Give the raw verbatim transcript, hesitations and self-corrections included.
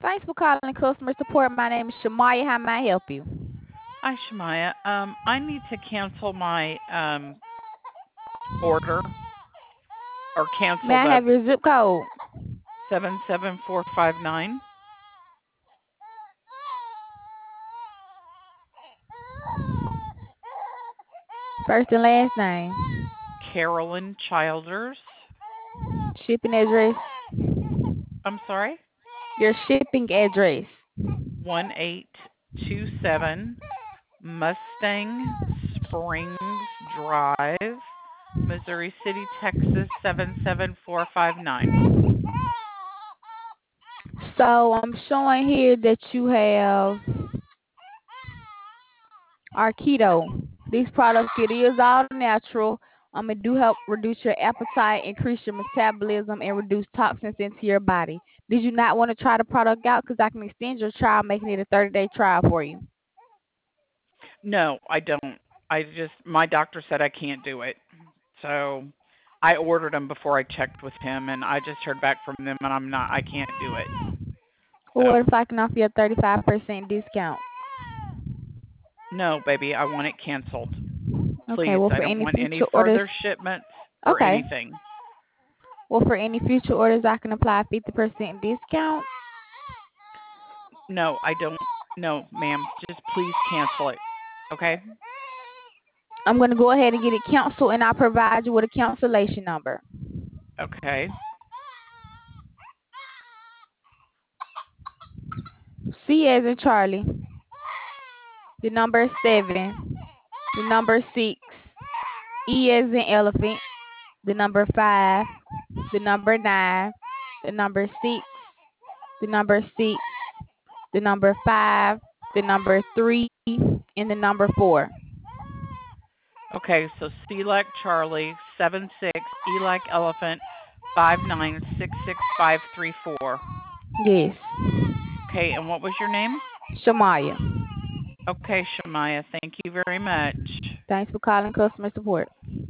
Thanks for calling customer support. My name is Shamaya. How may I help you? Hi, Shemaya. Um, I need to cancel my um order or May cancel I the have your zip code? seven seven four five nine. First and last name. Carolyn Childers. Shipping address. I'm sorry. Your shipping address. one eight two seven Mustang Springs Drive, Missouri City, Texas seven seven four five nine. So I'm showing here that you have Arketo. These products, it is all natural. Um, it do help reduce your appetite, increase your metabolism, and reduce toxins into your body. Did you not want to try the product out? Because I can extend your trial, making it a thirty-day trial for you. No, I don't. I just my doctor said I can't do it. So I ordered them before I checked with him, and I just heard back from them, and I'm not. I can't do it. Well, what So if I can offer you a thirty-five percent discount? no, baby, I want it canceled. Okay, Please, well, I for don't any want any future orders, further shipments or okay. anything. Well, for any future orders, I can apply a fifty percent discount. No, I don't. No, ma'am. Just please cancel it. Okay? I'm going to go ahead and get it canceled, and I'll provide you with a cancellation number. Okay. C as in Charlie, the number seven, the number six, E as in elephant, the number five, the number nine, the number six, the number six, the number five, the number three, and the number four. Okay, so C like Charlie, seven six, E like Elephant, five nine six six five three four. Yes, Okay, and what was your name? Shamaya. Okay, Shemaya, thank you very much. Thanks for calling customer support.